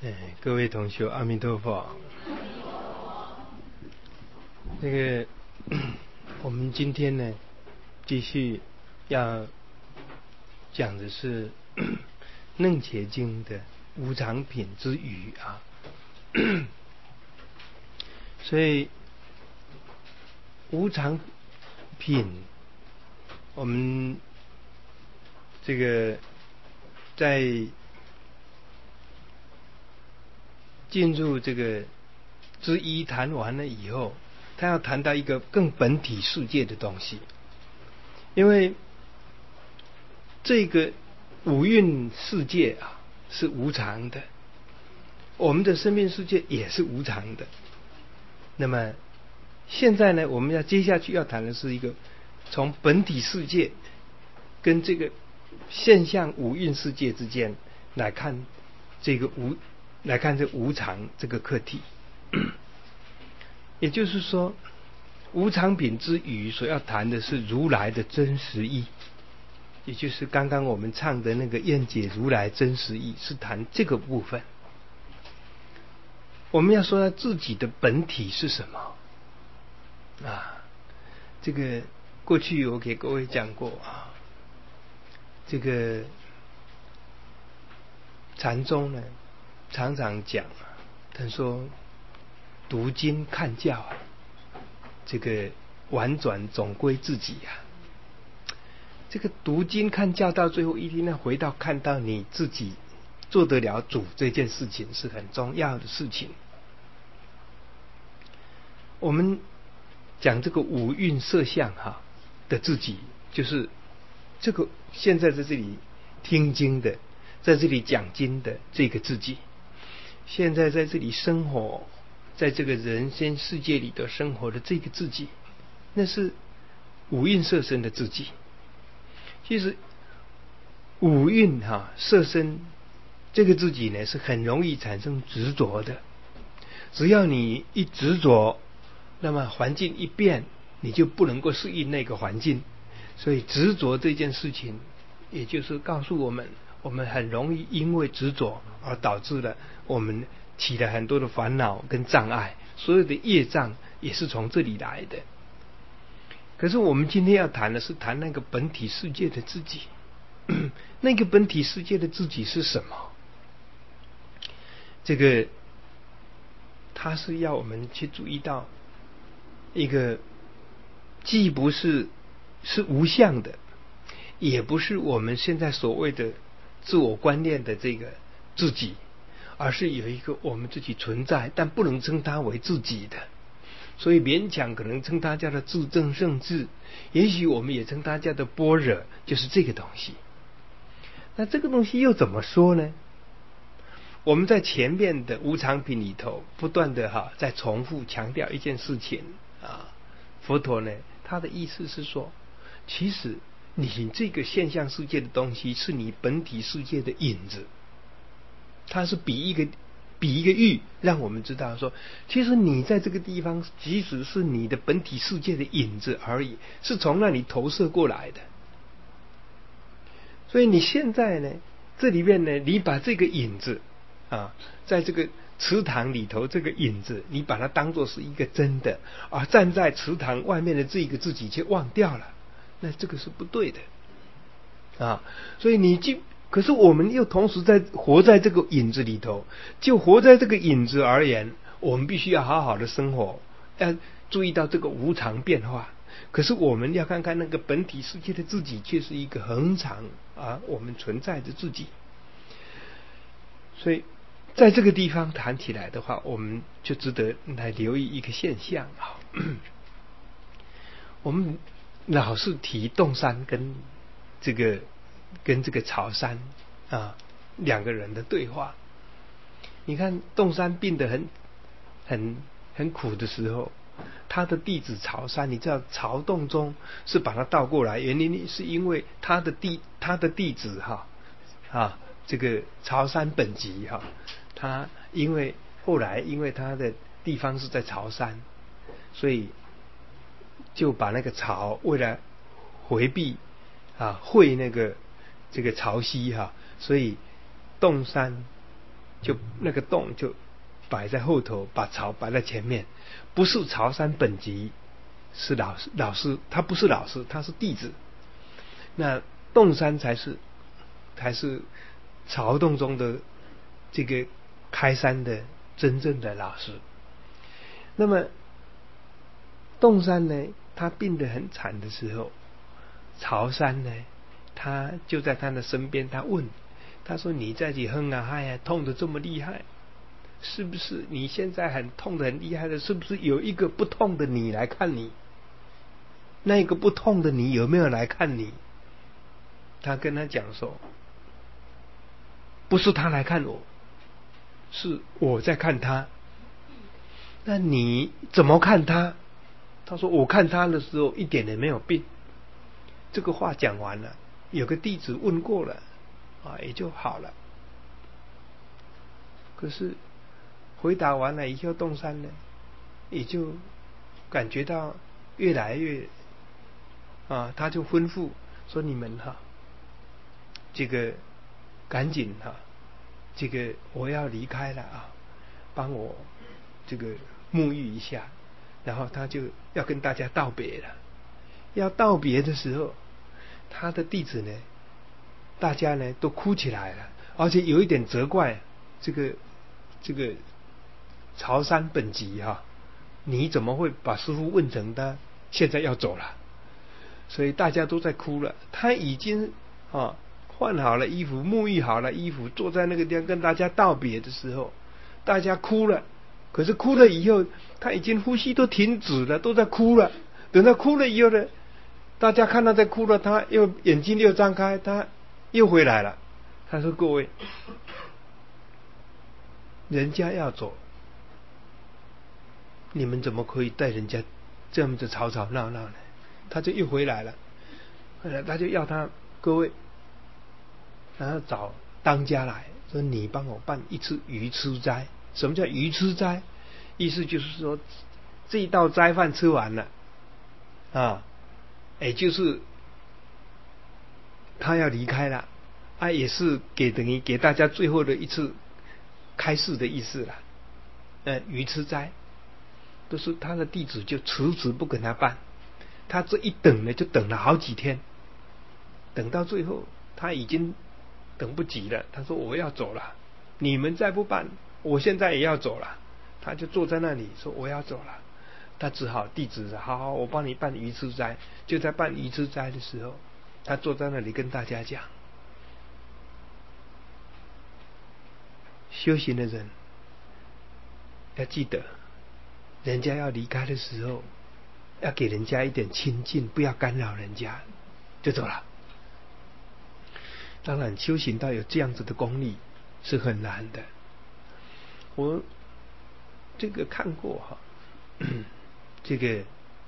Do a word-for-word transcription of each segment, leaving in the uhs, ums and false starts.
哎，各位同学，阿弥陀佛。那个，我们今天呢，继续要讲的是《楞伽经》的无常品之余啊。所以无常品，我们这个在进入这个之一谈完了以后，他要谈到一个更本体世界的东西。因为这个五蕴世界啊是无常的，我们的生命世界也是无常的。那么现在呢，我们要接下去要谈的是一个从本体世界跟这个现象五蕴世界之间来看这个无来看这无常这个课题。也就是说，无常品之余所要谈的是如来的真实义，也就是刚刚我们唱的那个愿解如来真实义，是谈这个部分。我们要说他自己的本体是什么啊？这个过去我给各位讲过啊，这个禅宗呢常常讲啊，他说读经看教啊，这个婉转总归自己啊。这个读经看教到最后一定要回到看到你自己做得了主这件事情是很重要的事情。我们讲这个五蕴色相哈的自己，就是这个现在在这里听经的，在这里讲经的这个自己，现在在这里生活，在这个人间世界里的生活的这个自己，那是五蕴色身的自己。其实五蕴哈色身这个自己呢，是很容易产生执着的。只要你一执着，那么环境一变，你就不能够适应那个环境。所以执着这件事情，也就是告诉我们，我们很容易因为执着而导致了我们起了很多的烦恼跟障碍，所有的业障也是从这里来的。可是我们今天要谈的是谈那个本体世界的自己。那个本体世界的自己是什么？这个它是要我们去注意到一个既不是是无相的，也不是我们现在所谓的自我观念的这个自己，而是有一个我们自己存在，但不能称它为自己的。所以勉强可能称它叫做自证圣智，也许我们也称它叫做般若，就是这个东西。那这个东西又怎么说呢？我们在前面的无常品里头不断的哈在重复强调一件事情啊，佛陀呢他的意思是说，其实你这个现象世界的东西是你本体世界的影子。它是比一个比一个喻，让我们知道说，其实你在这个地方即使是你的本体世界的影子而已，是从那里投射过来的。所以你现在呢，这里面呢，你把这个影子啊，在这个池塘里头这个影子，你把它当作是一个真的，而站在池塘外面的这个自己却忘掉了，那这个是不对的啊。所以你就可是我们又同时在活在这个影子里头，就活在这个影子而言，我们必须要好好的生活，要注意到这个无常变化。可是我们要看看那个本体世界的自己，却是一个恒常啊，我们存在的自己。所以在这个地方谈起来的话，我们就值得来留意一个现象啊。我们老是提洞山跟这个跟这个曹山啊两个人的对话。你看洞山病得很很很苦的时候，他的弟子曹山，你知道曹洞宗是把他倒过来，原因是因为他的弟他的弟子哈啊这个曹山本集哈，他因为后来因为他的地方是在曹山，所以就把那个曹为了回避啊会那个这个潮汐哈，所以洞山就那个洞就摆在后头，把曹摆在前面。不是曹山本集是老师，老师他不是老师，他是弟子。那洞山才是才是曹洞中的这个开山的真正的老师。那么洞山呢，他病得很惨的时候，曹山呢，他就在他的身边，他问他说：“你在这里哼啊嗨啊，痛得这么厉害，是不是你现在很痛得很厉害的？是不是有一个不痛的你来看你？那个不痛的你有没有来看你？”他跟他讲说：“不是他来看我，是我在看他。那你怎么看他？”他说：“我看他的时候一点也没有病。”这个话讲完了，有个弟子问过了啊，也就好了。可是回答完了以后，洞山呢，也就感觉到越来越啊，他就吩咐说：“你们哈、啊，这个赶紧哈、啊，这个我要离开了啊，帮我这个沐浴一下。”然后他就要跟大家道别了。要道别的时候，他的弟子呢，大家呢都哭起来了，而且有一点责怪这个这个曹山本集哈、啊，你怎么会把师父问成他现在要走了？所以大家都在哭了。他已经啊换好了衣服，沐浴好了衣服，坐在那个地方跟大家道别的时候，大家哭了。可是哭了以后，他已经呼吸都停止了，都在哭了。等他哭了以后呢，大家看他在哭了，他又眼睛又张开，他又回来了。他说：“各位，人家要走，你们怎么可以带人家这么的吵吵闹闹呢？”他就又回来了，后来他就要他各位，然后找当家来说：“你帮我办一次鱼吃斋。”什么叫鱼吃斋？意思就是说，这一道斋饭吃完了啊，也就是他要离开了啊，也是给等于给大家最后的一次开示的意思了。呃，鱼吃斋都是他的弟子就迟迟不跟他办，他这一等呢就等了好几天，等到最后他已经等不及了，他说：“我要走了，你们再不办，我现在也要走了。”他就坐在那里说：“我要走了。”他只好弟子说：“好好，我帮你办鱼吃斋。”就在办鱼吃斋的时候，他坐在那里跟大家讲：修行的人要记得，人家要离开的时候，要给人家一点亲近，不要干扰人家，就走了。当然，修行到有这样子的功力是很难的。我这个看过哈，这个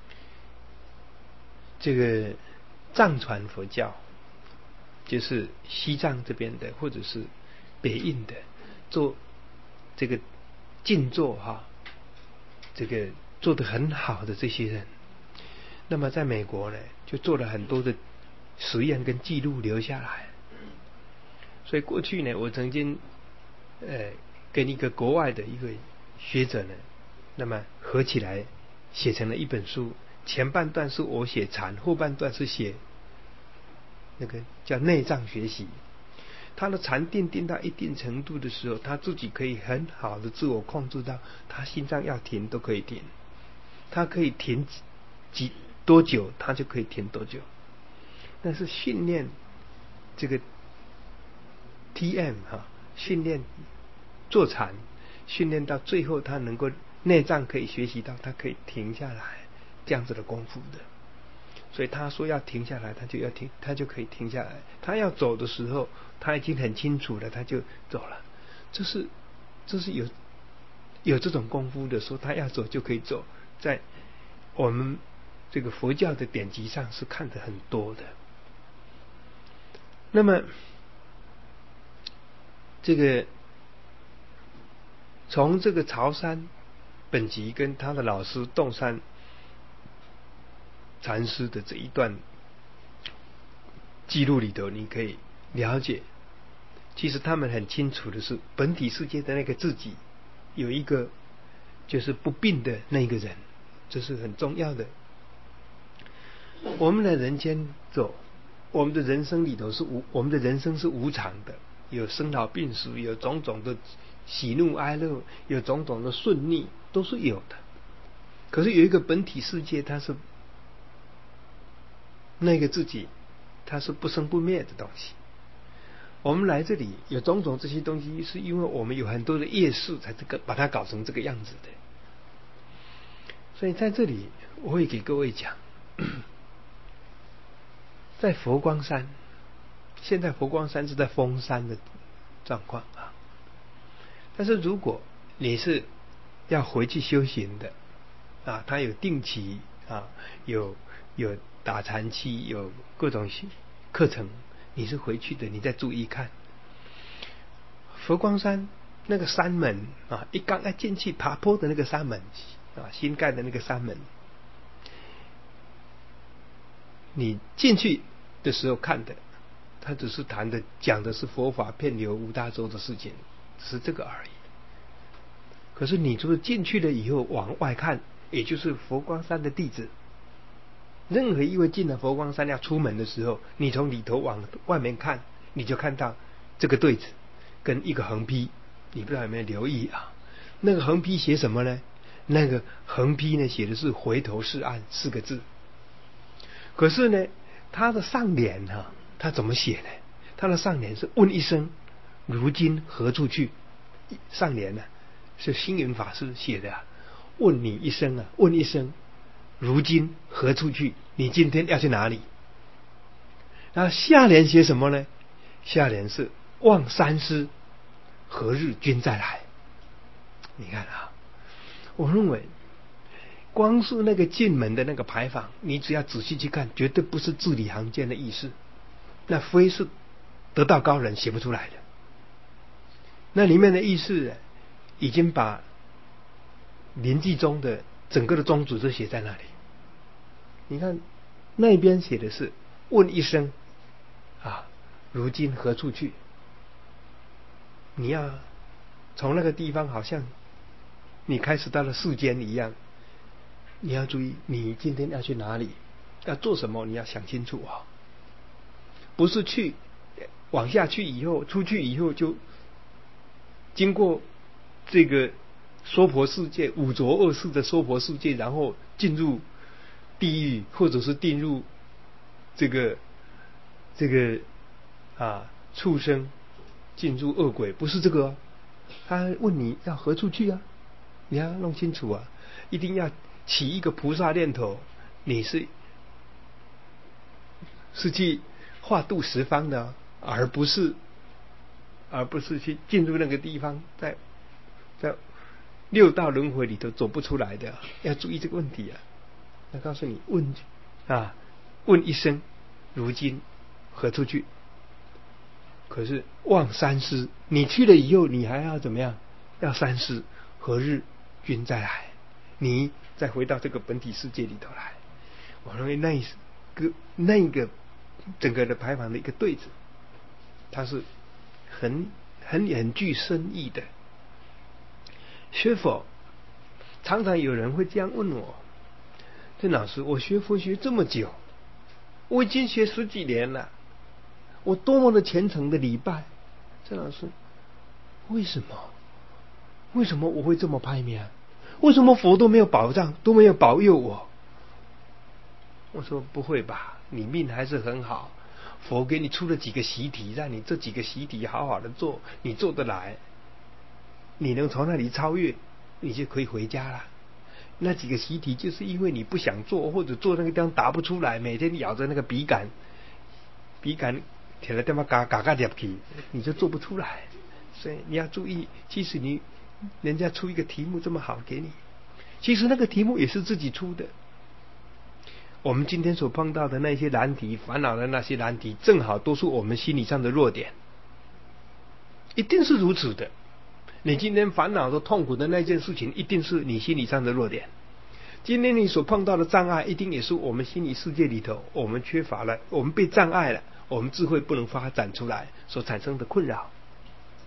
这个藏传佛教，就是西藏这边的或者是北印的，做这个静坐哈，这个做得很好的这些人，那么在美国呢，就做了很多的实验跟记录留下来。所以过去呢，我曾经呃跟一个国外的一个学者呢，那么合起来写成了一本书，前半段是我写禅，后半段是写那个叫内藏学习。他的禅定定到一定程度的时候，他自己可以很好的自我控制到，他心脏要停都可以停，他可以停几多久，他就可以停多久。但是训练这个 T M 哈，训练坐禅，训练到最后，他能够内脏可以学习到，他可以停下来，这样子的功夫的。所以他说要停下来，他就要停，他就可以停下来。他要走的时候，他已经很清楚了，他就走了。这是这是有有这种功夫的，说他要走就可以走，在我们这个佛教的典籍上是看得很多的。那么这个从这个曹山本集跟他的老师洞山禅师的这一段记录里头，你可以了解其实他们很清楚的是，本体世界的那个自己有一个就是不病的那个人，这是很重要的。我们的人间走，我们的人生里头是无，我们的人生是无常的，有生老病死，有种种的喜怒哀乐，有种种的顺逆，都是有的。可是有一个本体世界，它是那个自己，它是不生不灭的东西。我们来这里有种种这些东西，是因为我们有很多的业事，才这个把它搞成这个样子的。所以在这里，我会给各位讲，在佛光山，现在佛光山是在封山的状况啊。但是如果你是要回去修行的啊，它有定期啊，有有打禅期，有各种课程，你是回去的，你再注意看佛光山那个山门啊，一刚要进去爬坡的那个山门啊，新盖的那个山门，你进去的时候看的，他只是谈的讲的是佛法遍流五大洲的事情，只是这个而已。可是你就是进去了以后往外看，也就是佛光山的弟子，任何一位进了佛光山要出门的时候，你从里头往外面看，你就看到这个对子跟一个横批，你不知道有没有留意啊？那个横批写什么呢？那个横批呢写的是回头是岸四个字。可是呢，他的上联哈、啊，他怎么写呢？他的上联是问一声，如今何处去？上联呢、啊、是星云法师写的、啊，问你一声啊，问一声，如今何处去？你今天要去哪里？那下联写什么呢？下联是望山师，何日君再来？你看啊，我认为光是那个进门的那个牌坊，你只要仔细去看，绝对不是字里行间的意思，那非是得道高人写不出来的。那里面的意思已经把临济宗的整个的宗旨都写在那里。你看那边写的是问一声啊，如今何处去？你要从那个地方好像你开始到了世间一样，你要注意你今天要去哪里，要做什么，你要想清楚啊！不是去往下去以后，出去以后就经过这个娑婆世界五浊恶世的娑婆世界，然后进入地狱，或者是进入这个这个啊畜生，进入恶鬼，不是这个、啊。他问你要何处去啊？你要弄清楚啊！一定要起一个菩萨念头，你是是去化度十方的、啊，而不是而不是去进入那个地方，在在六道轮回里头走不出来的、啊，要注意这个问题啊！他告诉你问啊，问一声，如今何处去？可是望三思，你去了以后，你还要怎么样？要三思，何日君再来？你再回到这个本体世界里头来。我认为那个那个整个的牌坊的一个对子，它是很很很具深意的。学佛常常有人会这样问我：郑老师，我学佛学这么久，我已经学十几年了，我多么的虔诚的礼拜，郑老师，为什么？为什么我会这么拍面？为什么佛都没有保障，都没有保佑我？我说不会吧，你命还是很好，佛给你出了几个习题，让你这几个习题好好的做，你做得来，你能从那里超越，你就可以回家了。那几个习题就是因为你不想做，或者做那个地方答不出来，每天咬着那个笔杆，笔杆铁了地方嘎嘎嘎掉去，你就做不出来。所以你要注意，即使你人家出一个题目这么好给你，其实那个题目也是自己出的。我们今天所碰到的那些难题，烦恼的那些难题，正好都是我们心理上的弱点，一定是如此的。你今天烦恼的痛苦的那件事情，一定是你心理上的弱点。今天你所碰到的障碍，一定也是我们心理世界里头我们缺乏了，我们被障碍了，我们智慧不能发展出来所产生的困扰。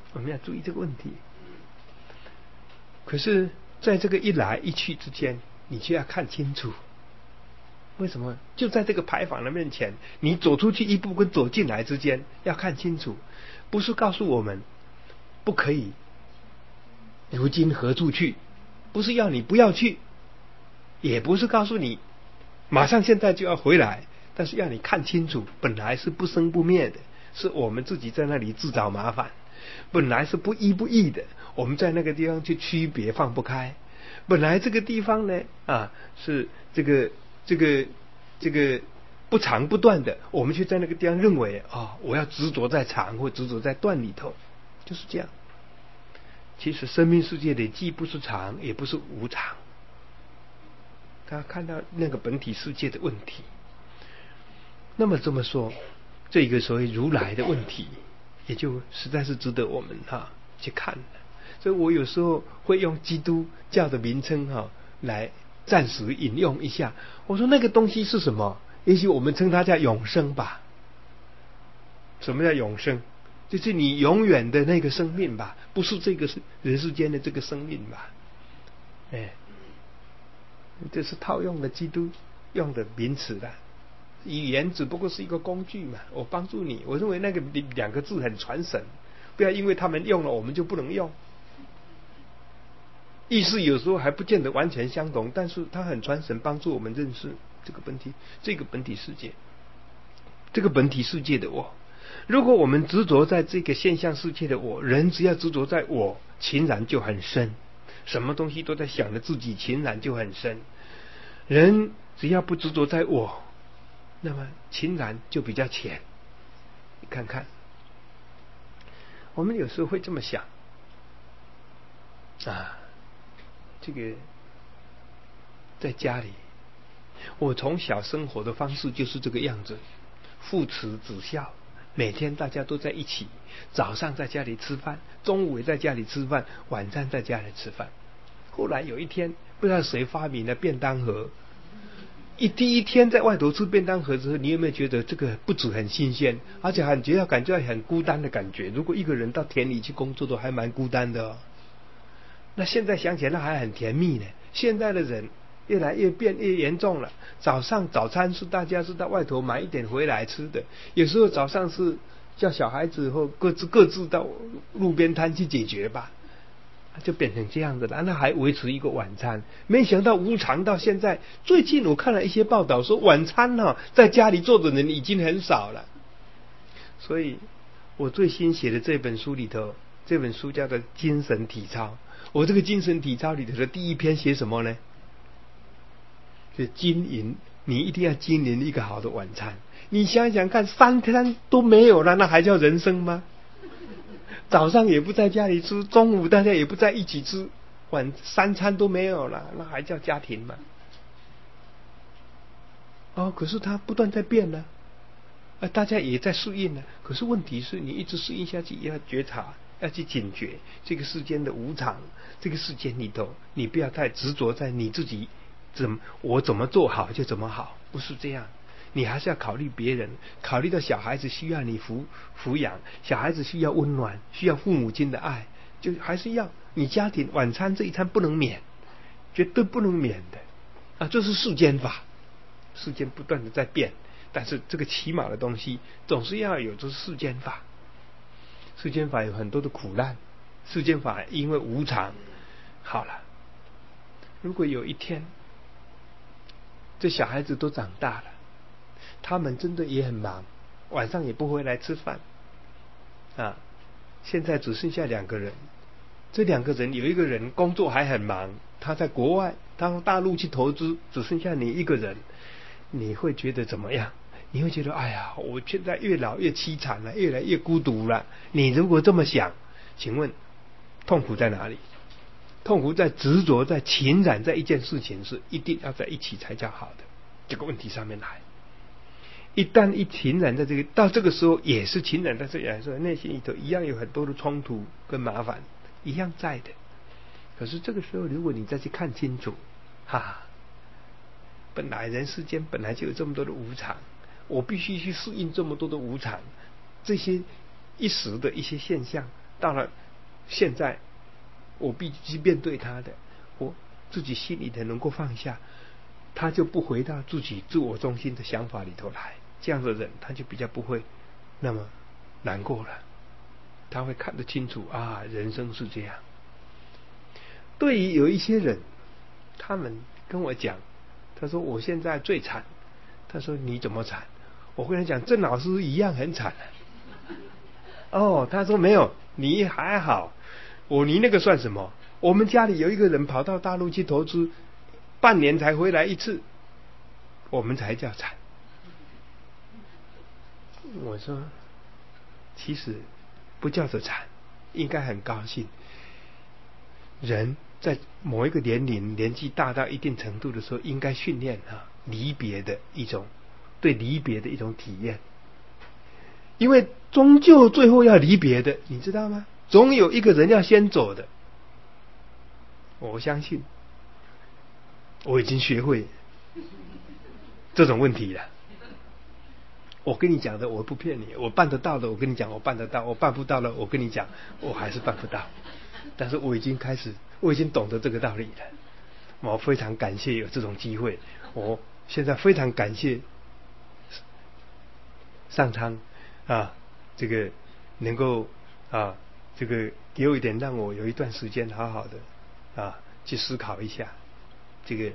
我们要注意这个问题。可是在这个一来一去之间，你却要看清楚，为什么？就在这个牌坊的面前，你走出去一步跟走进来之间要看清楚，不是告诉我们不可以如今何处去，不是要你不要去，也不是告诉你马上现在就要回来，但是要你看清楚，本来是不生不灭的，是我们自己在那里自找麻烦，本来是不依不义的，我们在那个地方去区别放不开，本来这个地方呢啊是这个这个这个不长不断的，我们却在那个地方认为啊、哦、我要执着在长或执着在断里头，就是这样。其实生命世界里既不是长也不是无常，他看到那个本体世界的问题。那么这么说，这个所谓如来的问题也就实在是值得我们哈、啊、去看的。所以我有时候会用基督教的名称哈、啊、来暂时引用一下。我说那个东西是什么？也许我们称它叫永生吧。什么叫永生？就是你永远的那个生命吧，不是这个人世间的这个生命吧。哎，这是套用的基督用的名词啦。语言只不过是一个工具嘛，我帮助你。我认为那个两个字很传神，不要因为他们用了我们就不能用。意思有时候还不见得完全相同，但是它很传神，帮助我们认识这个本体，这个本体世界，这个本体世界的我。如果我们执着在这个现象世界的我，人只要执着在我，情染就很深，什么东西都在想着自己，情染就很深。人只要不执着在我，那么情染就比较浅。你看看，我们有时候会这么想啊，这个在家里，我从小生活的方式就是这个样子，父慈子孝，每天大家都在一起，早上在家里吃饭，中午也在家里吃饭，晚上在家里吃饭。后来有一天，不知道谁发明了便当盒，一第一天在外头吃便当盒之后，你有没有觉得这个不止很新鲜，而且很觉得感觉很孤单的感觉？如果一个人到田里去工作，都还蛮孤单的哦。那现在想起来那还很甜蜜呢。现在的人越来越变越严重了，早上早餐是大家是到外头买一点回来吃的，有时候早上是叫小孩子或各自各自到路边摊去解决吧，就变成这样子了。那还维持一个晚餐，没想到无常到现在。最近我看了一些报道说，晚餐呢、哦、在家里做的人已经很少了。所以我最新写的这本书里头，这本书叫做《精神体操》。我这个精神体操里头的第一篇写什么呢？就经营，你一定要经营一个好的晚餐。你想想看，三餐都没有了，那还叫人生吗？早上也不在家里吃，中午大家也不在一起吃，晚三餐都没有了，那还叫家庭吗？哦，可是它不断在变呢，啊，大家也在适应呢。可是问题是你一直适应下去，也要觉察，要去警觉这个世间的无常。这个世间里头，你不要太执着在你自己怎么我怎么做好就怎么好，不是这样。你还是要考虑别人，考虑到小孩子需要你抚抚养，小孩子需要温暖，需要父母亲的爱，就还是要你家庭晚餐这一餐不能免，绝对不能免的啊！这是世间法，世间不断的在变，但是这个起码的东西总是要有，这是世间法。世间法有很多的苦难，世间法因为无常。好了，如果有一天这小孩子都长大了，他们真的也很忙，晚上也不回来吃饭啊。现在只剩下两个人，这两个人有一个人工作还很忙，他在国外，他到大陆去投资，只剩下你一个人，你会觉得怎么样？你会觉得哎呀，我现在越老越凄惨了，越来越孤独了。你如果这么想，请问痛苦在哪里？痛苦在执着，在情染在一件事情是一定要在一起才叫好的这个问题上面来。一旦一情染在这个，到这个时候也是情染在这里来说，内心里头一样有很多的冲突跟麻烦，一样在的。可是这个时候，如果你再去看清楚，哈，本来人世间本来就有这么多的无常，我必须去适应这么多的无常，这些一时的一些现象， 到了现在，我必须面对他的，我自己心里的能够放下，他就不回到自己自我中心的想法里头来。这样的人，他就比较不会那么难过了。他会看得清楚啊，人生是这样。对于有一些人，他们跟我讲，他说我现在最惨。他说你怎么惨？我跟他讲，郑老师一样很惨。哦，他说没有，你还好。我你那个算什么？我们家里有一个人跑到大陆去投资，半年才回来一次，我们才叫惨。我说，其实不叫做惨，应该很高兴。人在某一个年龄年纪大到一定程度的时候，应该训练啊离别的一种对离别的一种体验，因为终究最后要离别的，你知道吗？总有一个人要先走的。我相信我已经学会这种问题了。我跟你讲的，我不骗你，我办得到的，我跟你讲我办得到，我办不到的，我跟你讲我还是办不到。但是我已经开始，我已经懂得这个道理了。我非常感谢有这种机会，我现在非常感谢上苍啊，这个能够啊，这个给我一点，让我有一段时间好好的啊去思考一下这个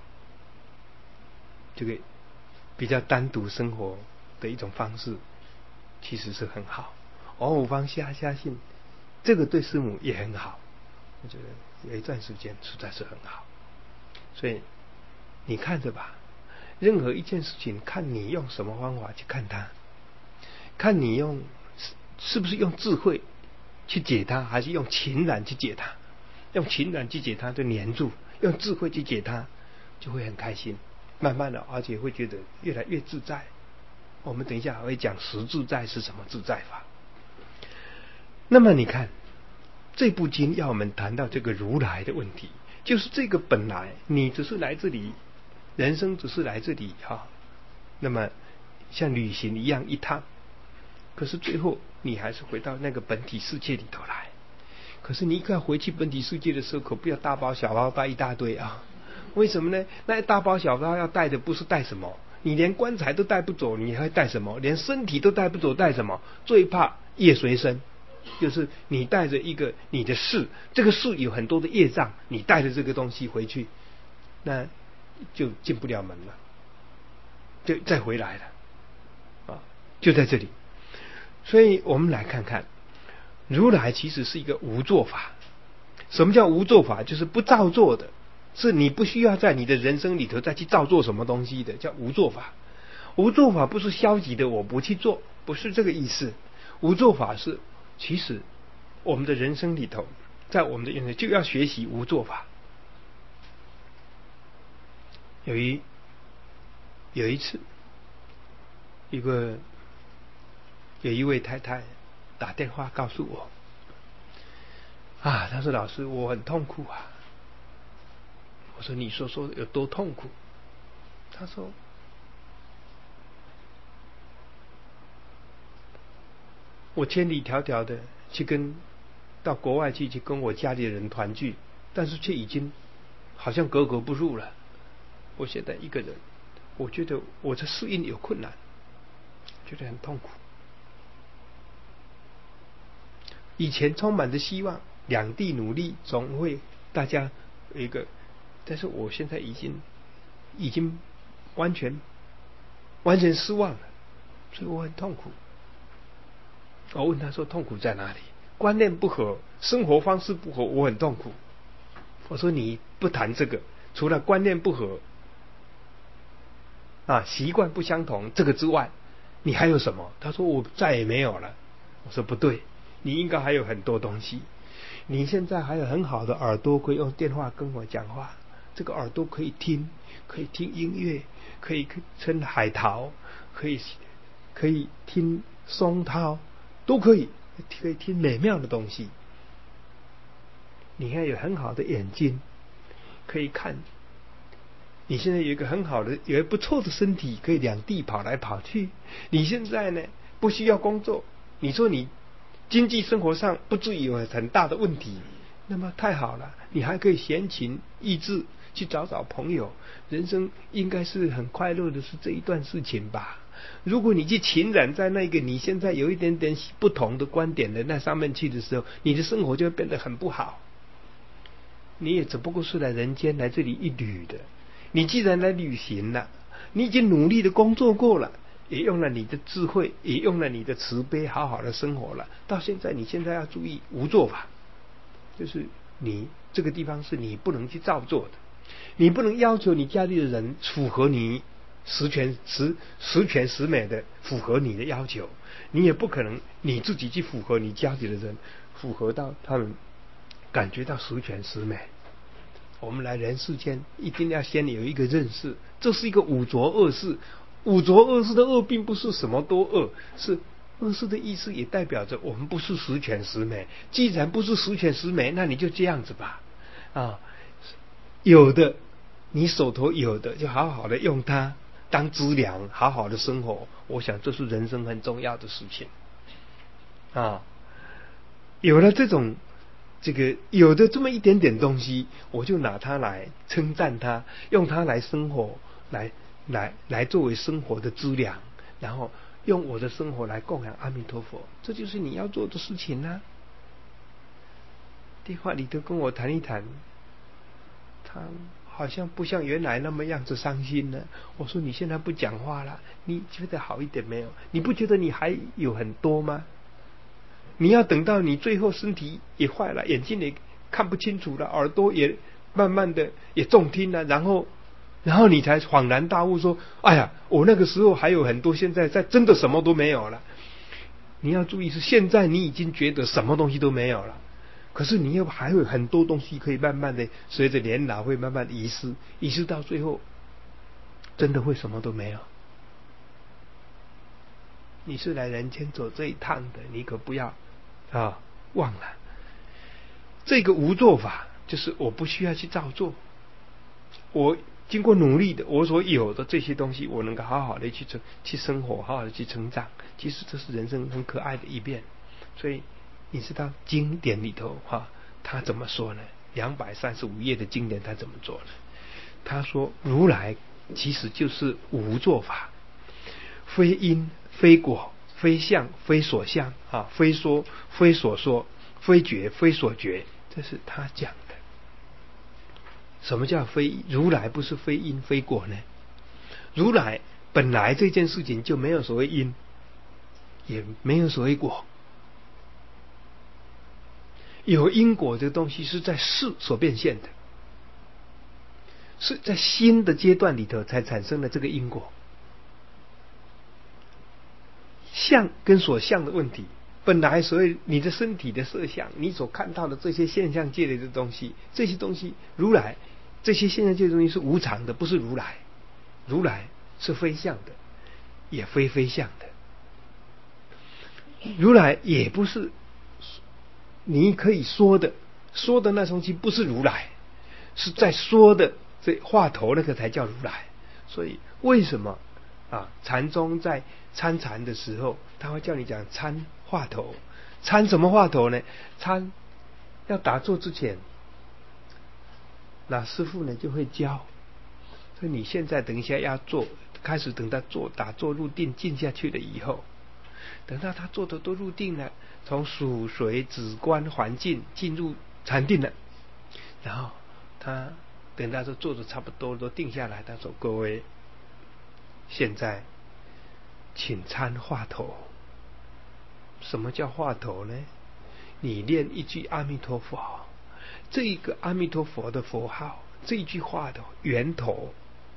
这个比较单独生活的一种方式，其实是很好。而我方下相信这个对师母也很好，我觉得有一段时间实在是很好。所以你看着吧，任何一件事情，看你用什么方法去看它，看你用是不是用智慧去解它，还是用情感去解它。用情感去解它就黏住，用智慧去解它就会很开心，慢慢的，而且会觉得越来越自在。我们等一下还会讲实自在是什么自在法。那么你看这部经要我们谈到这个如来的问题，就是这个本来你只是来这里，人生只是来这里哈，那么像旅行一样一趟，可是最后你还是回到那个本体世界里头来。可是你一回去本体世界的时候，可不要大包小包带一大堆啊！为什么呢？那大包小包要带的不是带什么？你连棺材都带不走，你还带什么？连身体都带不走，带什么？最怕业随身，就是你带着一个你的事，这个事有很多的业障，你带着这个东西回去，那就进不了门了，就再回来了啊！就在这里，所以我们来看看。如来其实是一个无作法。什么叫无作法？就是不造作的，是你不需要在你的人生里头再去造作什么东西的，叫无作法。无作法不是消极的我不去做，不是这个意思。无作法是其实我们的人生里头，在我们的人生就要学习无作法。有一有一次，一个有一位太太打电话告诉我啊，他说老师我很痛苦啊。我说你说说有多痛苦？他说我千里迢迢的去跟到国外去去跟我家里的人团聚，但是却已经好像格格不入了。我现在一个人，我觉得我的适应有困难，觉得很痛苦。以前充满着希望，两地努力总会大家有一个，但是我现在已经已经完全完全失望了，所以我很痛苦。我问他说痛苦在哪里？观念不合，生活方式不合，我很痛苦。我说你不谈这个，除了观念不合啊，习惯不相同这个之外，你还有什么？他说我再也没有了。我说不对，你应该还有很多东西。你现在还有很好的耳朵，可以用电话跟我讲话，这个耳朵可以听，可以听音乐，可以称海涛，可以可以听松涛，都可以可以听美妙的东西。你还有很好的眼睛，可以看。你现在有一个很好的，有一个不错的身体，可以两地跑来跑去。你现在呢，不需要工作。你说你经济生活上不至于有很大的问题，那么太好了，你还可以闲情逸致去找找朋友，人生应该是很快乐的，是这一段事情吧。如果你去侵染在那个你现在有一点点不同的观点的那上面去的时候，你的生活就会变得很不好。你也只不过是来人间来这里一旅的，你既然来旅行了，你已经努力的工作过了，也用了你的智慧，也用了你的慈悲，好好的生活了。到现在，你现在要注意无做法，就是你这个地方是你不能去照做的，你不能要求你家里的人符合你十全十十全十美的符合你的要求，你也不可能你自己去符合你家里的人，符合到他们感觉到十全十美。我们来人世间一定要先有一个认识，这是一个五浊恶世。五浊恶世的恶并不是什么都恶，是恶世的意思也代表着我们不是十全十美。既然不是十全十美，那你就这样子吧，啊，有的你手头有的就好好的用它当资粮，好好的生活。我想这是人生很重要的事情啊。有了这种这个有的这么一点点东西，我就拿它来称赞它，用它来生活，来来来作为生活的资粮，然后用我的生活来供养阿弥陀佛，这就是你要做的事情啊。电话里头跟我谈一谈，他好像不像原来那么样子伤心了。我说你现在不讲话了，你觉得好一点没有？你不觉得你还有很多吗？你要等到你最后身体也坏了，眼睛也看不清楚了，耳朵也慢慢的也重听了，然后然后你才恍然大悟说，哎呀，我那个时候还有很多，现在在真的什么都没有了。你要注意是现在你已经觉得什么东西都没有了，可是你又还有很多东西可以慢慢的随着年老会慢慢的遗失，遗失到最后真的会什么都没有。你是来人间走这一趟的，你可不要啊忘了这个无做法，就是我不需要去照做，我经过努力的，我所有的这些东西，我能够好好的去去生活，好好的去成长。其实这是人生很可爱的一面。所以你知道经典里头哈、啊，他怎么说呢？两百三十五页的经典他怎么做呢？他说如来其实就是无做法，非因非果非相非所相啊，非说非所说非觉非所觉，这是他讲的。什么叫非？如来不是非因非果呢？如来本来这件事情就没有所谓因，也没有所谓果。有因果这个东西是在事所变现的，是在新的阶段里头才产生了这个因果。相跟所相的问题，本来所谓你的身体的色相，你所看到的这些现象界的东西，这些东西如来这些现象界的东西是无常的，不是如来。如来是非相的，也非非相的。如来也不是你可以说的，说的那东西不是如来，是在说的这话头那个才叫如来。所以为什么啊禅宗在参禅的时候，他会叫你讲参话头？参什么话头呢？参要打坐之前，那师父呢就会教，所以你现在等一下要做，开始等他做打坐入定静下去了以后，等到他做的都入定了，从属水止观环境进入禅定了，然后他等他说做的差不多都定下来，他说各位现在请参话头。什么叫话头呢？你念一句阿弥陀佛，这一个阿弥陀佛的佛号，这一句话的源头，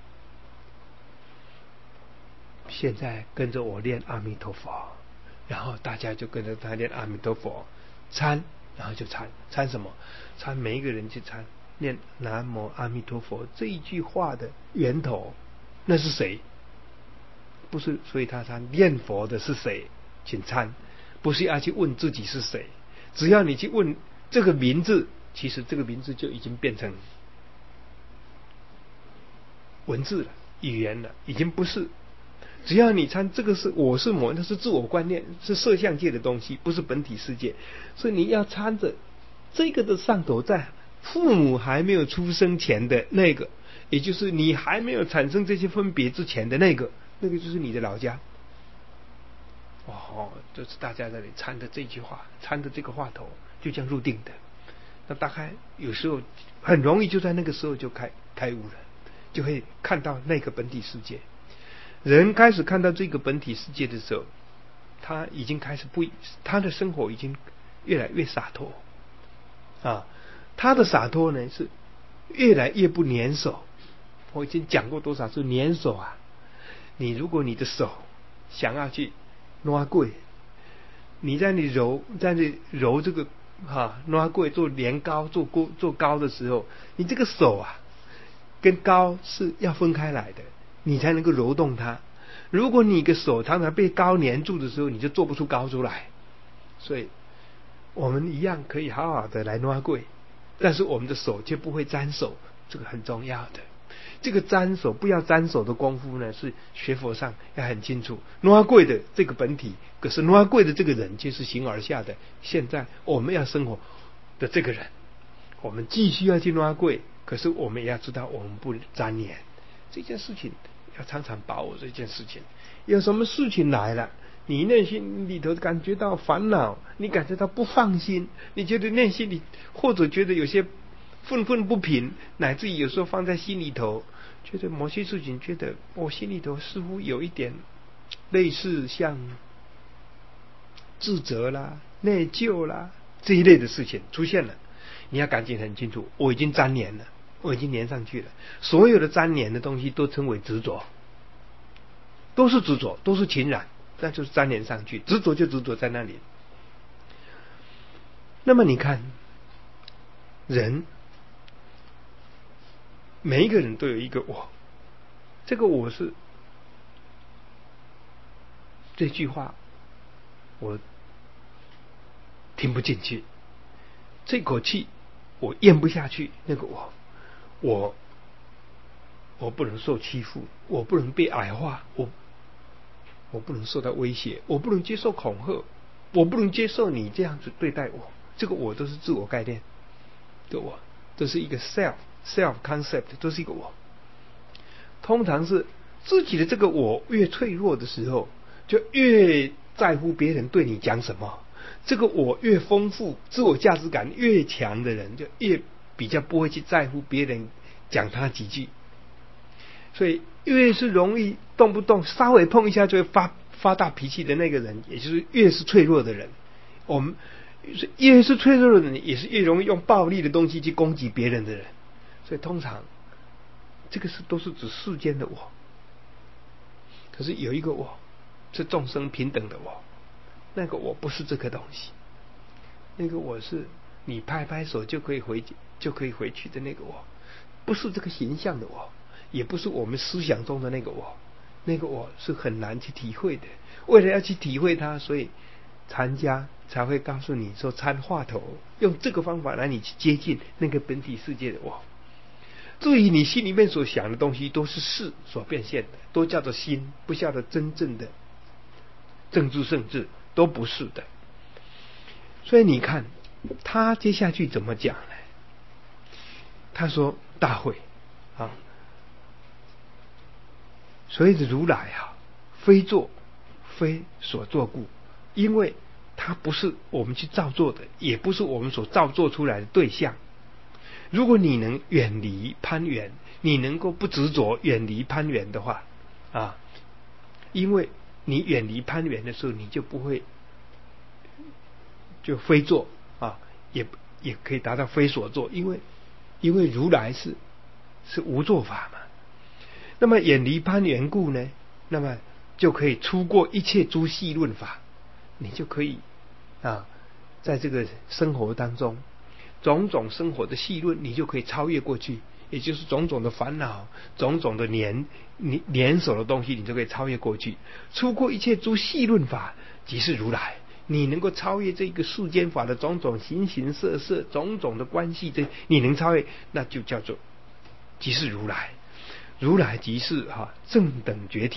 现在跟着我念阿弥陀佛，然后大家就跟着他念阿弥陀佛，参，然后就参参什么？参每一个人去参念南无阿弥陀佛这一句话的源头，那是谁？不是，所以他参念佛的是谁？请参，不是要去问自己是谁。只要你去问这个名字，其实这个名字就已经变成文字了，语言了，已经不是只要你参这个是我是魔，那是自我观念，是色相界的东西，不是本体世界。所以你要参着这个的上头，在父母还没有出生前的那个，也就是你还没有产生这些分别之前的那个，那个就是你的老家。哦，就是大家在那里参的这句话，参的这个话头，就这样入定的。那大概有时候很容易就在那个时候就开开悟了，就会看到那个本体世界。人开始看到这个本体世界的时候，他已经开始不，他的生活已经越来越洒脱啊。他的洒脱呢是越来越不粘手。我已经讲过多少次粘手啊？你如果你的手想要去拿粿，你在你揉在你揉这个哈拿粿做年糕做锅做糕的时候，你这个手啊跟糕是要分开来的，你才能够揉动它。如果你的手常常被糕粘住的时候，你就做不出糕出来。所以我们一样可以好好的来拿粿，但是我们的手却不会沾手，这个很重要的。这个沾手不要沾手的功夫呢，是学佛上要很清楚。拿粿的这个本体，可是拿粿的这个人就是形而下的。现在我们要生活的这个人，我们继续要去拿粿，可是我们也要知道我们不沾黏这件事情，要常常把握这件事情。有什么事情来了，你内心里头感觉到烦恼，你感觉到不放心，你觉得内心里或者觉得有些愤愤不平，乃至于有时候放在心里头，觉得某些事情觉得我心里头似乎有一点类似像自责啦、内疚啦这一类的事情出现了，你要赶紧很清楚，我已经沾黏了，我已经黏上去了。所有的沾黏的东西都称为执着，都是执着，都是情染，那就是沾黏上去，执着就执着在那里。那么你看，人每一个人都有一个我，这个我是这句话我听不进去，这口气我咽不下去，那个我我我不能受欺负，我不能被矮化，我我不能受到威胁，我不能接受恐吓，我不能接受你这样子对待我。这个我都是自我概念的我，这是一个 self self concept， 都是一个我。通常是自己的这个我越脆弱的时候，就越在乎别人对你讲什么。这个我越丰富，自我价值感越强的人，就越比较不会去在乎别人讲他几句。所以越是容易动不动稍微碰一下就会发发大脾气的那个人，也就是越是脆弱的人。我们越是脆弱的人，也是越容易用暴力的东西去攻击别人的人。所以通常这个是都是指世间的我。可是有一个我是众生平等的我，那个我不是这个东西，那个我是你拍拍手就可以回就可以回去的那个我，不是这个形象的我，也不是我们思想中的那个我，那个我是很难去体会的。为了要去体会它，所以禅家才会告诉你说参话头，用这个方法来你去接近那个本体世界的我。至于你心里面所想的东西都是事所变现的，都叫做心，不叫做真正的正知圣智，都不是的。所以你看他接下去怎么讲呢？他说大会啊，所以如来啊，非作非所作故，因为他不是我们去造作的，也不是我们所造作出来的对象。如果你能远离攀缘，你能够不执着远离攀缘的话啊，因为你远离攀缘的时候，你就不会就非作啊，也也可以达到非所作，因为因为如来是是无作法嘛。那么远离攀缘故呢，那么就可以出过一切诸细论法，你就可以啊，在这个生活当中。种种生活的细论，你就可以超越过去，也就是种种的烦恼、种种的粘粘手的东西，你就可以超越过去。出过一切诸细论法，即是如来。你能够超越这个世间法的种种形形色色、种种的关系，这你能超越，那就叫做即是如来。如来即是哈、啊、正等觉体，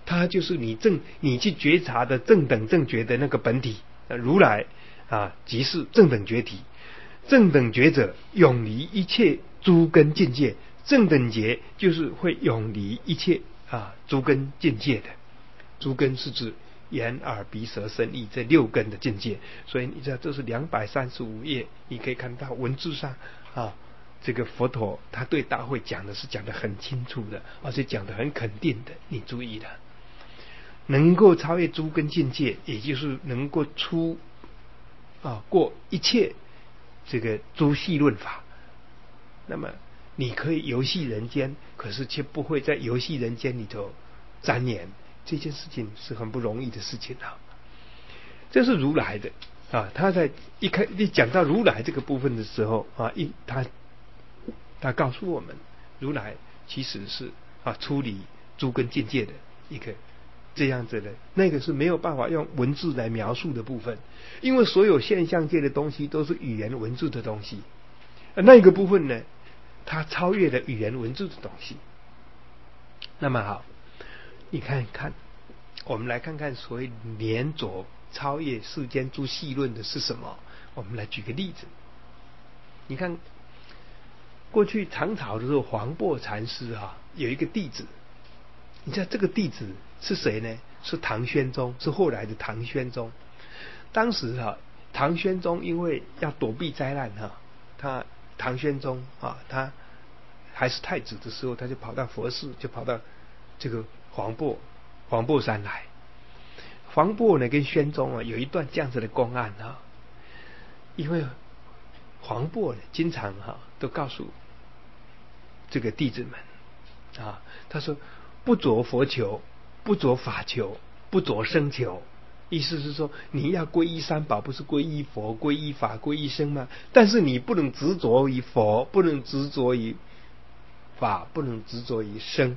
它就是你正你去觉察的正等正觉的那个本体。如来啊，即是正等觉体。正等觉者永离一切诸根境界，正等觉就是会永离一切啊诸根境界的。诸根是指眼耳鼻舌身意这六根的境界。所以你知道这是两百三十五页，你可以看到文字上啊，这个佛陀他对大会讲的是讲得很清楚的，而且讲得很肯定的。你注意了，能够超越诸根境界，也就是能够出啊过一切这个诸戏论法。那么你可以游戏人间，可是却不会在游戏人间里头沾染，这件事情是很不容易的事情啊。这是如来的啊，他在一开一讲到如来这个部分的时候啊，一他他告诉我们，如来其实是啊出离诸根境界的一个这样子的，那个是没有办法用文字来描述的部分，因为所有现象界的东西都是语言文字的东西，那个部分呢，它超越了语言文字的东西。那么好，你看看，我们来看看所谓连着超越世间诸戏论的是什么。我们来举个例子，你看过去唐朝的时候，黄檗禅师啊有一个弟子，你知道这个弟子是谁呢？是唐玄宗，是后来的唐玄宗。当时啊，唐玄宗因为要躲避灾难哈、啊，他唐玄宗啊，他还是太子的时候，他就跑到佛寺，就跑到这个黄檗黄檗山来。黄檗呢跟宣宗啊有一段这样子的公案啊，因为黄檗呢经常哈、啊、都告诉这个弟子们啊，他说不着佛求，不着法求，不着僧求。意思是说，你要皈依三宝，不是皈依佛、皈依法、皈依僧吗？但是你不能执着于佛，不能执着于法，不能执着于僧。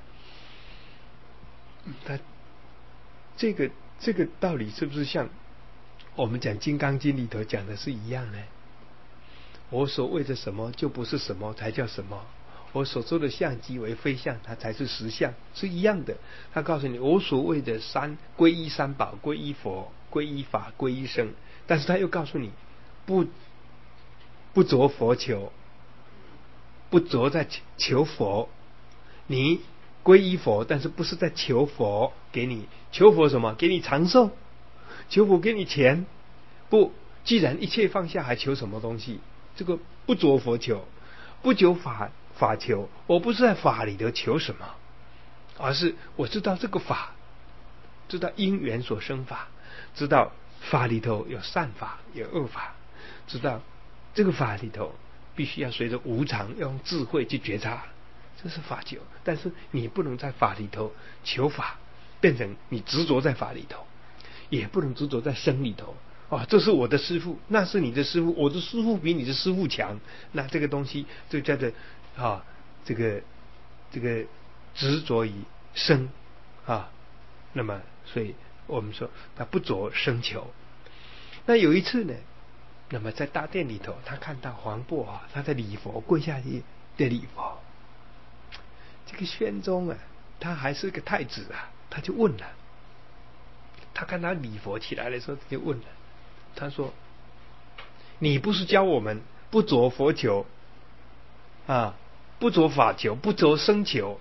他这个这个道理是不是像我们讲《金刚经》里头讲的是一样呢？我所谓的什么就不是什么才叫什么，我所说的相即为非相，它才是实相，是一样的。他告诉你，我所谓的三皈依三宝、皈依佛、皈依法、皈依僧，但是他又告诉你，不不着佛求，不着在求佛。你皈依佛，但是不是在求佛给你？求佛什么？给你长寿？求佛给你钱？不，既然一切放下，还求什么东西？这个不着佛求，不求法法求，我不是在法里头求什么，而是我知道这个法，知道因缘所生法，知道法里头有善法有恶法，知道这个法里头必须要随着无常，要用智慧去觉察，这是法求。但是你不能在法里头求法，变成你执着在法里头，也不能执着在生里头。啊，这是我的师父，那是你的师父，我的师父比你的师父强，那这个东西就叫做啊，这个这个执着于生啊。那么，所以我们说他不着生求。那有一次呢，那么在大殿里头，他看到黄檗啊，他在礼佛，跪下去的礼佛。这个宣宗啊，他还是个太子啊，他就问了，他看他礼佛起来的时候，他就问了。他说：“你不是教我们不着佛求啊，不着法求，不着僧求，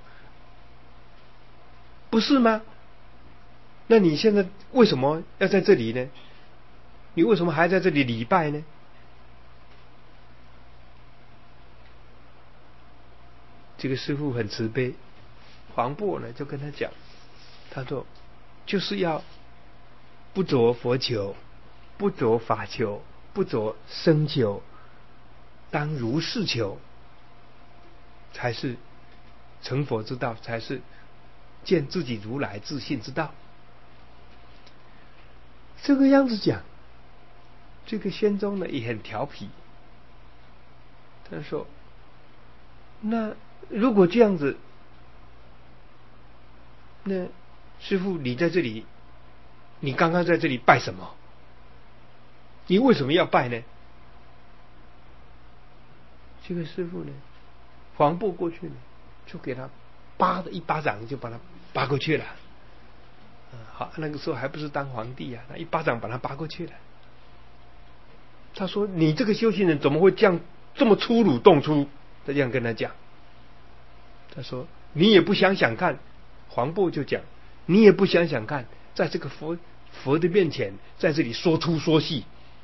不是吗？那你现在为什么要在这里呢？你为什么还在这里礼拜呢？”这个师父很慈悲，黄檗呢就跟他讲，他说就是要不着佛求，不着法求，不着僧求，当如是求，才是成佛之道，才是见自己如来自信之道。这个样子讲，这个宣宗呢也很调皮，他说：“那如果这样子，那师父你在这里，你刚刚在这里拜什么？你为什么要拜呢？”这个师父呢，黄檗过去呢，就给他扒的一巴掌，就把他扒过去了。 好，那个时候还不是当皇帝啊，那一巴掌把他扒过去了。他说：“你这个修行人怎么会这样这么粗鲁动粗？”他这样跟他讲。他说：“你也不想想看。”黄渤就讲：“你也不想想看，在这个佛佛的面前，在这里说粗说细。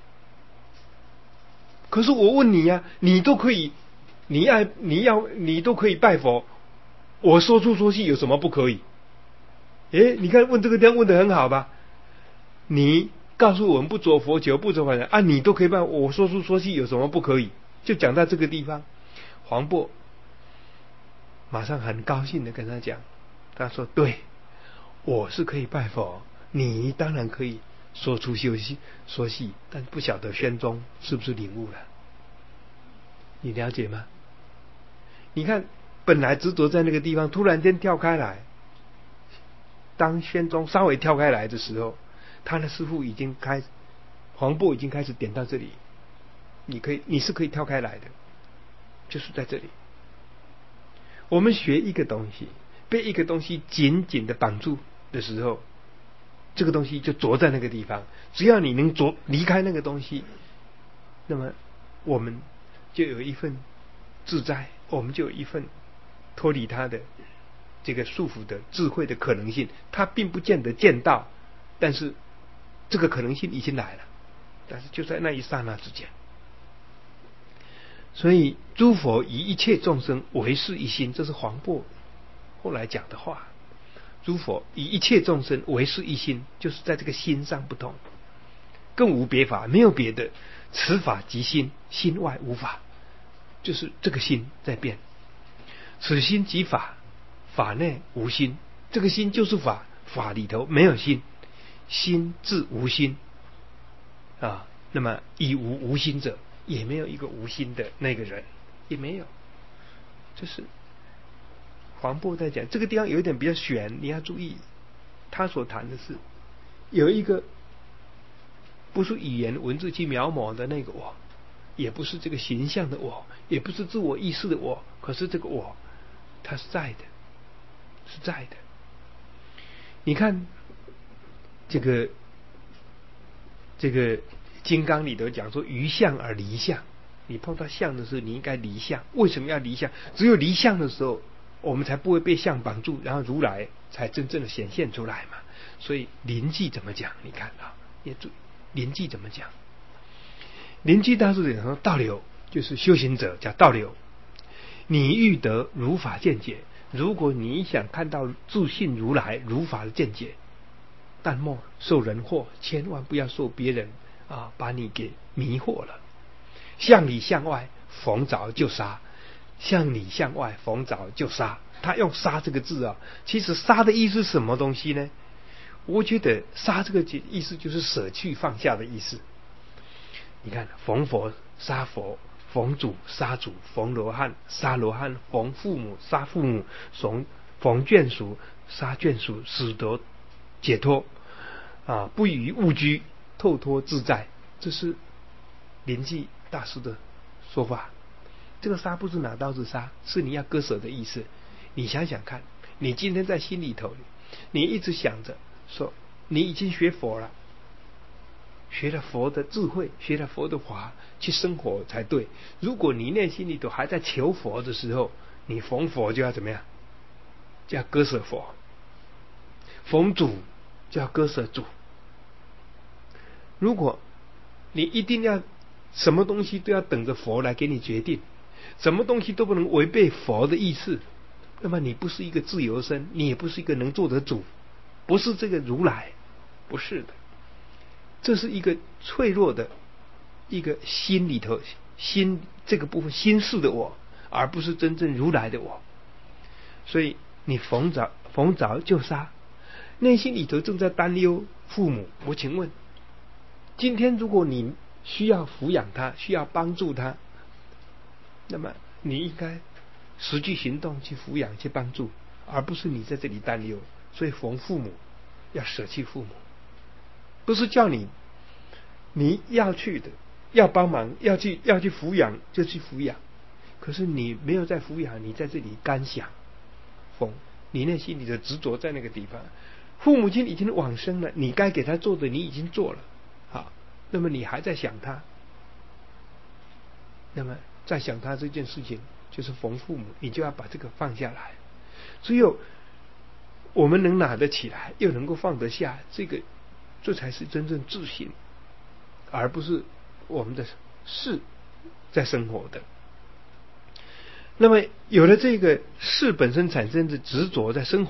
可是我问你呀、啊，你都可以，你爱你要你都可以拜佛，我说粗说细有什么不可以？诶，你看问这个地方问得很好吧？你告诉我们不走佛求不走法人啊，你都可以拜，我说粗说细有什么不可以？就讲到这个地方，黄渤马上很高兴的跟他讲，他说：对，我是可以拜佛，你当然可以说粗修细说细，但不晓得宣宗是不是领悟了？你了解吗？你看，本来执着在那个地方，突然间跳开来。当宣宗稍微跳开来的时候，他的师父已经开，黄渤已经开始点到这里，你可以，你是可以跳开来的，就是在这里。我们学一个东西，被一个东西紧紧的绑住的时候，这个东西就着在那个地方。只要你能着离开那个东西，那么我们就有一份自在，我们就有一份脱离它的这个束缚的智慧的可能性。它并不见得见到，但是这个可能性已经来了，但是就在那一刹那之间。所以诸佛以一切众生唯是一心，这是黄渤后来讲的话。诸佛以一切众生唯是一心，就是在这个心上不同，更无别法，没有别的，此法即心，心外无法，就是这个心在变。此心即法，法内无心，这个心就是法，法里头没有心，心自无心啊。那么以无无心者，也没有一个无心的那个人，也没有。这是黄渤在讲这个地方有一点比较悬，你要注意，他所谈的是有一个不是语言文字去描摹的那个我，也不是这个形象的我，也不是自我意识的我，可是这个我它是在的，是在的。你看这个这个金刚里头讲说于相而离相，你碰到相的时候你应该离相。为什么要离相？只有离相的时候我们才不会被相绑住，然后如来才真正的显现出来嘛。所以临济怎么讲？你看啊，也注意临济怎么讲。临济大师讲说，道流就是修行者叫道流，你欲得如法见解，如果你想看到自信如来如法的见解，但莫受人惑，千万不要受别人啊把你给迷惑了。向里向外逢着就杀，向里向外逢着就杀。他用杀这个字啊，其实杀的意思是什么东西呢？我觉得杀这个意思就是舍去放下的意思。你看，逢佛杀佛，逢主杀主，逢罗汉杀罗汉，逢父母杀父母，逢逢眷属杀眷属，使得解脱啊，不于物居，透脱自在。这是临济大师的说法。这个杀不是拿刀子杀，是你要割舍的意思。你想想看，你今天在心里头，你一直想着说你已经学佛了，学了佛的智慧，学了佛的法去生活才对。如果你内心里头还在求佛的时候，你逢佛就要怎么样？就要割舍佛。逢主就要割舍主。如果你一定要什么东西都要等着佛来给你决定，什么东西都不能违背佛的意思，那么你不是一个自由身，你也不是一个能做的主，不是这个如来，不是的。这是一个脆弱的一个心里头心这个部分心事的我，而不是真正如来的我。所以你逢着逢着就杀，内心里头正在担忧父母。我请问，今天如果你需要抚养他，需要帮助他，那么你应该实际行动去抚养去帮助，而不是你在这里担忧。所以逢父母要舍弃父母，不是叫你你要去的要帮忙要去要去抚养就去抚养，可是你没有在抚养，你在这里干想逢，你内心里的执着在那个地方。 父母亲已经往生了，你该给他做的你已经做了，好，那么你还在想他，那么在想他这件事情就是逢父母，你就要把这个放下来。只有我们能拿得起来，又能够放得下，这个这才是真正自信，而不是我们的事在生活的。那么有了这个事本身产生的执着在生活